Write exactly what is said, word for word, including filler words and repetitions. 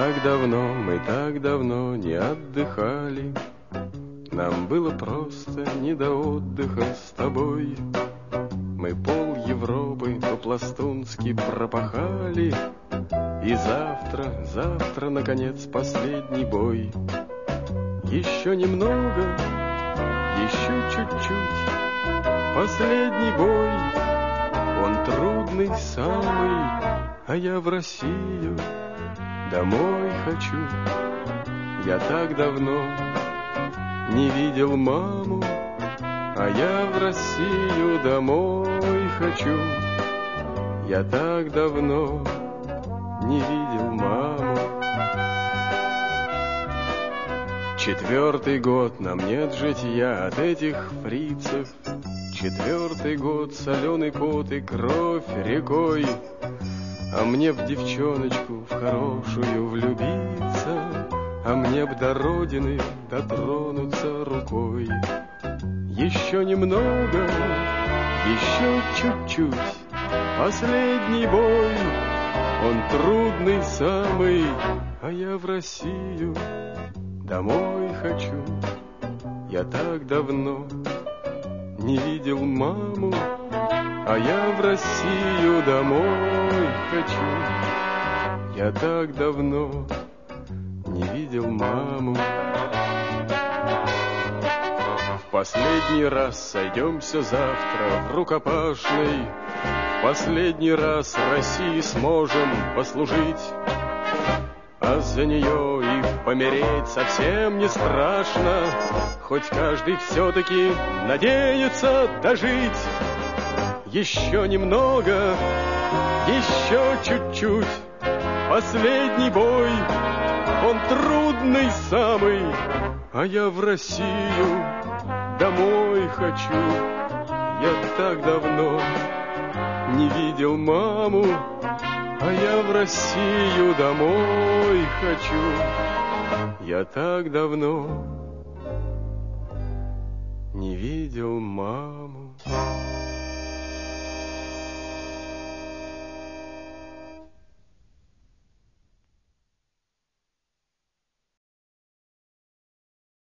так давно, мы так давно не отдыхали. Нам было просто не до отдыха с тобой. Мы пол Европы по-пластунски пропахали. И завтра, завтра, наконец, последний бой. Еще немного, еще чуть-чуть. Последний бой, он трудный самый, а я в Россию домой хочу. Я так давно не видел маму, а я в Россию домой хочу. Я так давно не видел маму. Четвертый год нам нет житья от этих фрицев. Четвертый год соленый пот и кровь рекой. А мне б девчоночку в хорошую влюбиться, а мне б до родины дотронуться рукой. Еще немного, еще чуть-чуть. Последний бой, он трудный самый, а я в Россию домой хочу. Я так давно не видел маму, а я в Россию домой хочу. Я так давно не видел маму. В последний раз сойдемся завтра в рукопашной. В последний раз России сможем послужить. А за нее и помереть совсем не страшно. Хоть каждый все-таки надеется дожить. Еще немного, еще чуть-чуть. Последний бой, он трудный самый, а я в Россию домой хочу. Я так давно не видел маму, а я в Россию домой хочу. Я так давно не видел маму.